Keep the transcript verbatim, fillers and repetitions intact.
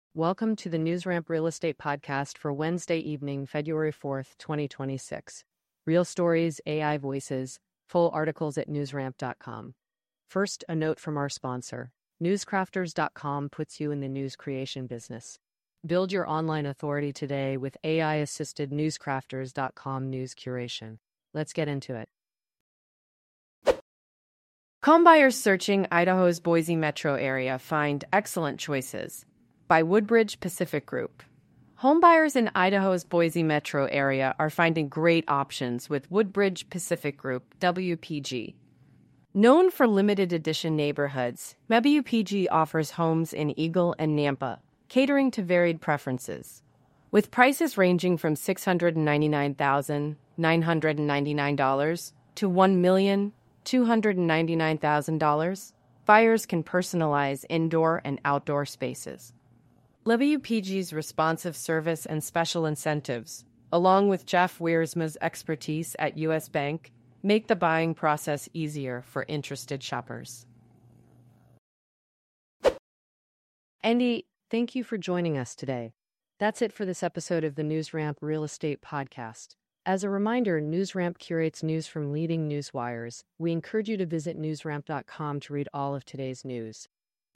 Welcome to the NewsRamp Real Estate Podcast for Wednesday evening, February fourth, twenty twenty-six. Real stories, A I voices, full articles at newsramp dot com. First, a note from our sponsor. newscrafters dot com puts you in the news creation business. Build your online authority today with A I-assisted newscrafters dot com news curation. Let's get into it. Homebuyers searching Idaho's Boise metro area find excellent choices. By Woodbridge Pacific Group. Homebuyers in Idaho's Boise metro area are finding great options with Woodbridge Pacific Group, W P G. Known for limited edition neighborhoods, W P G offers homes in Eagle and Nampa, catering to varied preferences. With prices ranging from six hundred ninety-nine thousand nine hundred ninety-nine dollars to one million two hundred ninety-nine thousand dollars, buyers can personalize indoor and outdoor spaces. W P G's responsive service and special incentives, along with Jeff Wiersma's expertise at U S Bank, make the buying process easier for interested shoppers. Andy, thank you for joining us today. That's it for this episode of the NewsRamp Real Estate Podcast. As a reminder, NewsRamp curates news from leading news wires. We encourage you to visit newsramp dot com to read all of today's news.